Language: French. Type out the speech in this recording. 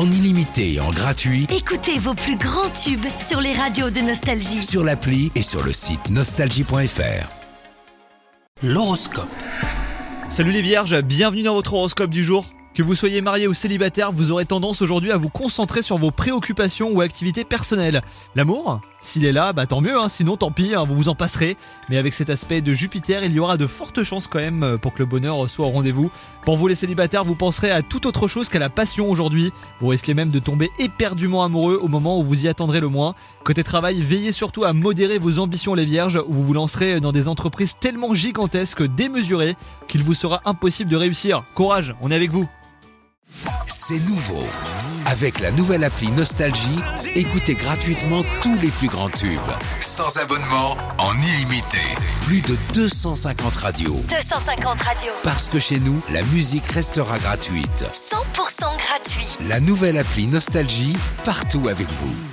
en illimité et en gratuit Écoutez vos plus grands tubes sur les radios de Nostalgie. sur l'appli et sur le site nostalgie.fr. L'horoscope. Salut les vierges, bienvenue dans votre horoscope du jour. Que vous soyez marié ou célibataire, vous aurez tendance aujourd'hui à vous concentrer sur vos préoccupations ou activités personnelles. L'amour, s'il est là, tant mieux, sinon tant pis, vous vous en passerez. Mais avec cet aspect de Jupiter, il y aura de fortes chances quand même pour que le bonheur soit au rendez-vous. Pour vous les célibataires, vous penserez à toute autre chose qu'à la passion aujourd'hui. Vous risquez même de tomber éperdument amoureux au moment où vous y attendrez le moins. Côté travail, veillez surtout à modérer vos ambitions les vierges, où vous vous lancerez dans des entreprises tellement gigantesques, démesurées, qu'il vous sera impossible de réussir. Courage, on est avec vous. C'est nouveau. Avec la nouvelle appli Nostalgie, écoutez gratuitement tous les plus grands tubes. Sans abonnement, en illimité. Plus de 250 radios. 250 radios. Parce que chez nous, la musique restera gratuite. 100% gratuit. La nouvelle appli Nostalgie, partout avec vous.